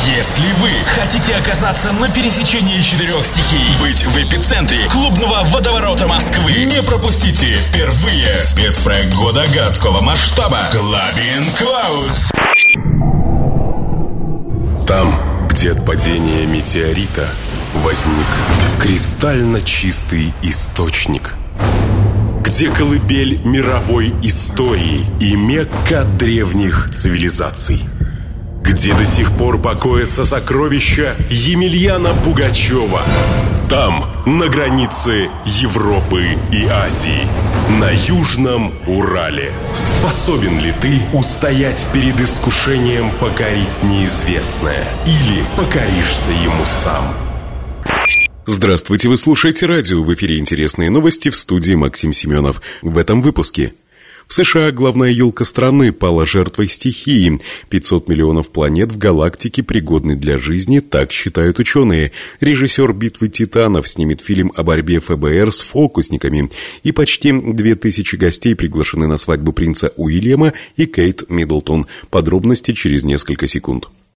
Если вы хотите оказаться на пересечении 4 стихий, быть в эпицентре клубного водоворота Москвы, не пропустите впервые спецпроект года городского масштаба Clubbing Clouds. Там, где от падения метеорита возник кристально чистый источник, где колыбель мировой истории и Мекка древних цивилизаций, где до сих пор покоятся сокровища Емельяна Пугачева. Там, на границе Европы и Азии, на Южном Урале. Способен ли ты устоять перед искушением покорить неизвестное? Или покоришься ему сам? Здравствуйте, вы слушаете радио. В эфире интересные новости, в студии Максим Семенов. В этом выпуске. В США главная елка страны пала жертвой стихии. 500 миллионов планет в галактике пригодны для жизни, так считают ученые. Режиссер «Битвы титанов» снимет фильм о борьбе ФБР с фокусниками. И почти 2000 гостей приглашены на свадьбу принца Уильяма и Кейт Миддлтон. Подробности через несколько секунд.